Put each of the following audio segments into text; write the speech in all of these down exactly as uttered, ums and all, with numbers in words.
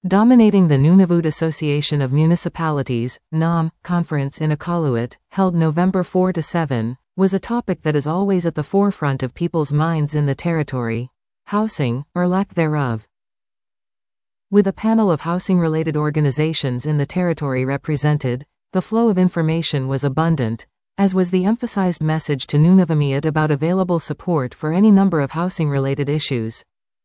Dominating the Nunavut Association of Municipalities (N A M) conference in Iqaluit, held November fourth to seventh, was a topic that is always at the forefront of people's minds in the territory: housing, or lack thereof. With a panel of housing-related organizations in the territory represented, the flow of information was abundant, as was the emphasized message to Nunavummiut about available support for any number of housing-related issues.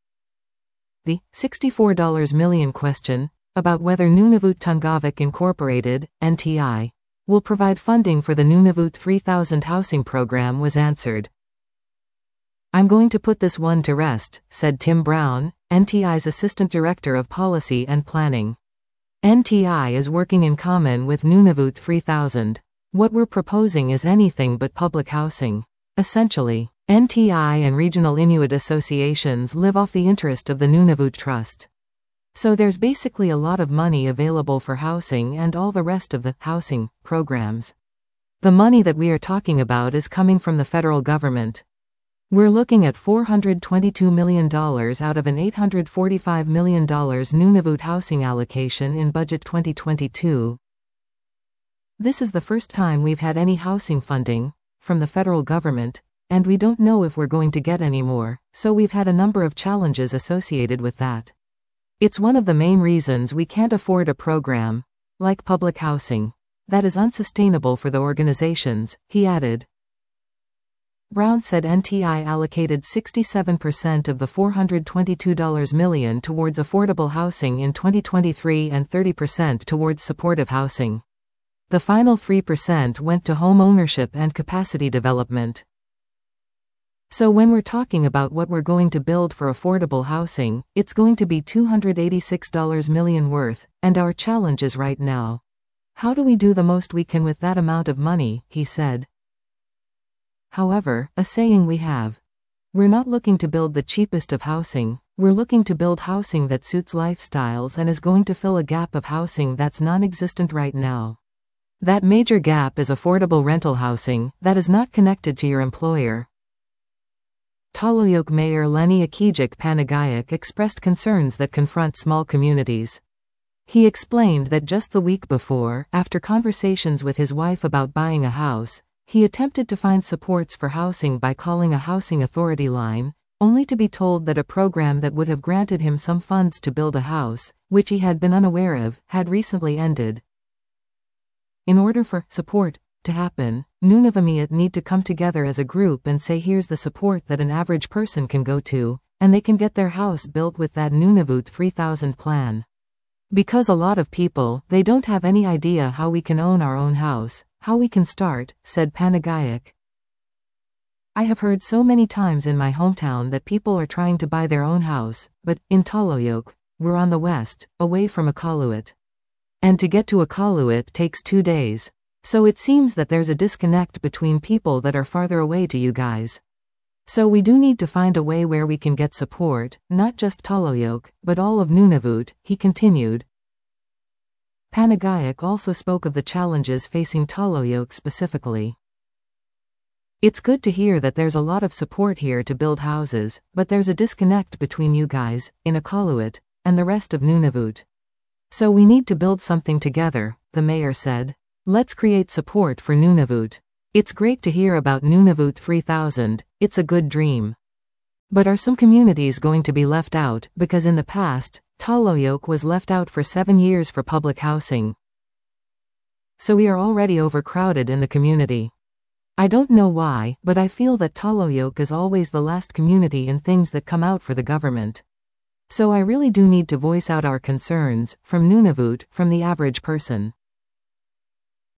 The sixty-four million question, about whether Nunavut Tungavik Incorporated, N T I, will provide funding for the Nunavut three thousand housing program, was answered. "I'm going to put this one to rest," said Tim Brown, N T I's Assistant Director of Policy and Planning. "N T I is working in common with Nunavut three thousand. What we're proposing is anything but public housing. Essentially, N T I and regional Inuit associations live off the interest of the Nunavut Trust. So there's basically a lot of money available for housing and all the rest of the housing programs. The money that we are talking about is coming from the federal government. We're looking at four hundred twenty-two million dollars out of an eight hundred forty-five million dollars Nunavut housing allocation in Budget twenty twenty-two. This is the first time we've had any housing funding from the federal government, and we don't know if we're going to get any more, so we've had a number of challenges associated with that. It's one of the main reasons we can't afford a program like public housing that is unsustainable for the organizations," he added. Brown said N T I allocated sixty-seven percent of the four hundred twenty-two million dollars towards affordable housing in twenty twenty-three and thirty percent towards supportive housing. The final three percent went to home ownership and capacity development. So when we're talking about what we're going to build for affordable housing, it's going to be two hundred eighty-six million dollars worth, and our challenge is right now, how do we do the most we can with that amount of money, he said. However, a saying we have: we're not looking to build the cheapest of housing, we're looking to build housing that suits lifestyles and is going to fill a gap of housing that's non-existent right now. That major gap is affordable rental housing that is not connected to your employer. Taloyoak Mayor Lenny Akijik Panagayak expressed concerns that confront small communities. He explained that just the week before, after conversations with his wife about buying a house, he attempted to find supports for housing by calling a housing authority line, only to be told that a program that would have granted him some funds to build a house, which he had been unaware of, had recently ended. In order for support to happen, Nunavummiut need to come together as a group and say here's the support that an average person can go to, and they can get their house built with that Nunavut three thousand plan. Because a lot of people, they don't have any idea how we can own our own house, how we can start, said Panagayak. I have heard so many times in my hometown that people are trying to buy their own house, but, in Taloyoak, we're on the west, away from Iqaluit. And to get to Iqaluit takes two days. So it seems that there's a disconnect between people that are farther away to you guys. So we do need to find a way where we can get support, not just Taloyoak, but all of Nunavut, he continued. Panagayak also spoke of the challenges facing Taloyoak specifically. It's good to hear that there's a lot of support here to build houses, but there's a disconnect between you guys, in Iqaluit, and the rest of Nunavut. So we need to build something together, the mayor said. Let's create support for Nunavut. It's great to hear about Nunavut three thousand, it's a good dream. But are some communities going to be left out, because in the past, Taloyoak was left out for seven years for public housing. So we are already overcrowded in the community. I don't know why, but I feel that Taloyoak is always the last community in things that come out for the government. So I really do need to voice out our concerns, from Nunavut, from the average person.